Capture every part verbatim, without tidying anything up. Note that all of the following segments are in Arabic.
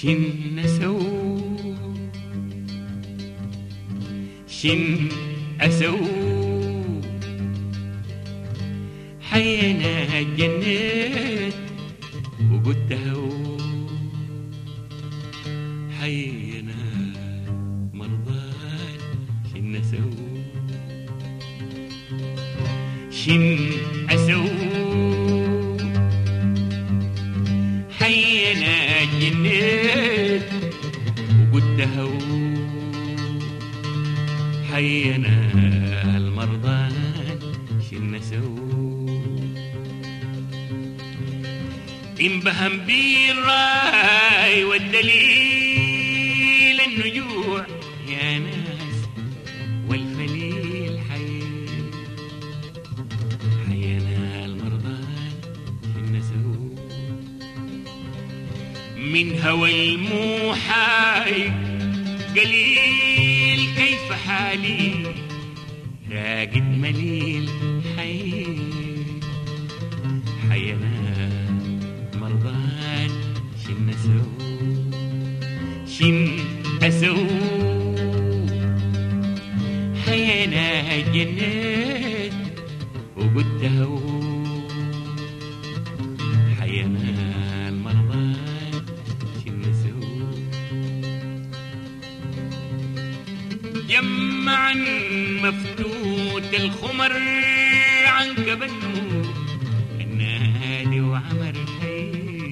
شن أسوي شن أسوي حينا جنيت وقلت هو حينا مرضان شن أسوي شن أسوي حينا جنيت وقلت هو حينا المرضان شن أسوي إن بهم بي الراي والدليل النجوع يا ناس والفليل حي حينا المرضان شن أسوي من هوى الموحاي قليل كيف حالي راقد مليل حي حينا مرضان شن أسوي شن أسوي حينا جنيت وقلت هو حينا المرضان شن أسوي جمعا مفتوت الخمر عن كبنه النادي وعمر حي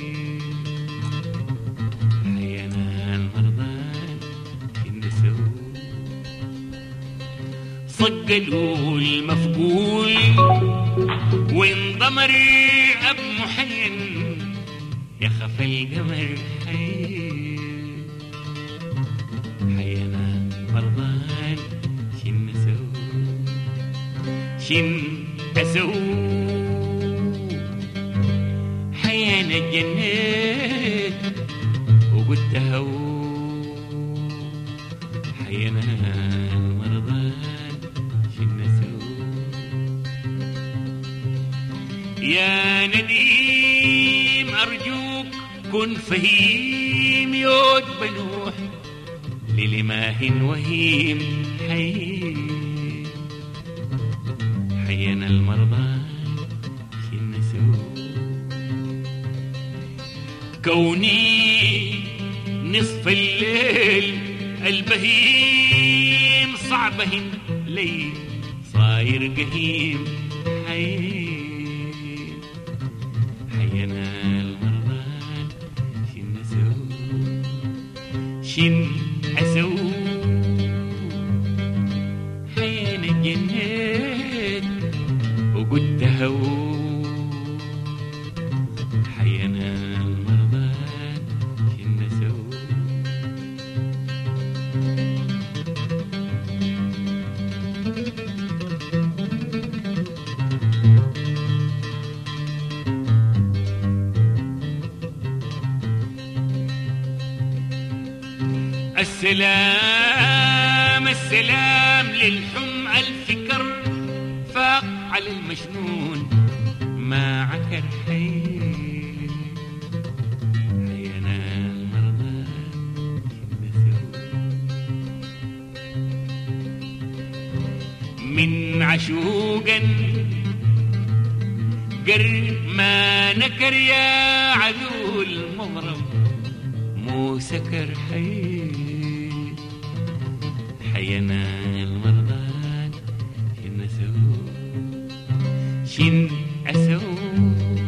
حينا المرضان شن أسوي صقلوا المفقول وانضمر أب محين يخف القمر حي حينا مرضان شن أسوي شن أسوي حينا جنيت وقلت هو حينا المرضان شن أسوي يا نديم أرجوك كن فهيم يود بنوح للماه وهيم حي حينا المرضان شن أسوي كوني نصف الليل البهيم صعبهن لي صاير قهيم حي حينا المرضان شن أسوي شن أسوي حينا جنيت وقلت هو حينا المرضان شن أسوي السلام السلام للحم الفكر فاق على المجنون ما عكر حي حينا المرضان شن أسوي من عشوقا قر ما نكر يا عذول المغرب مو سكر حي حينا المرضان شن أسوي شن أسوي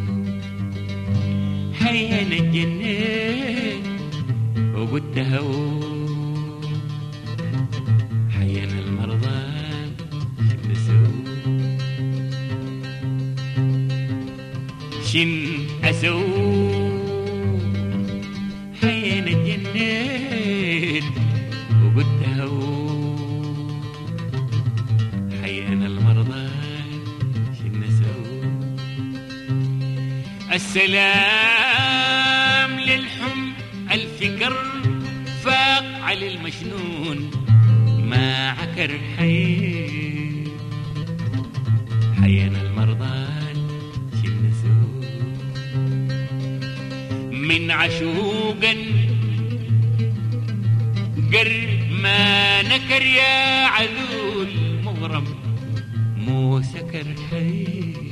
حينا جنيت وقلت هو حينا المرضان شن أسوي شن أسوي حينا جنيت وقلت هو حينا المرضان شن أسوي السلام للحم الفكر فاق على المجنون ما عكر حي حينا المرضان شن أسوي من عشوقا قر ما نكر يا علول مغرم مو سكر حي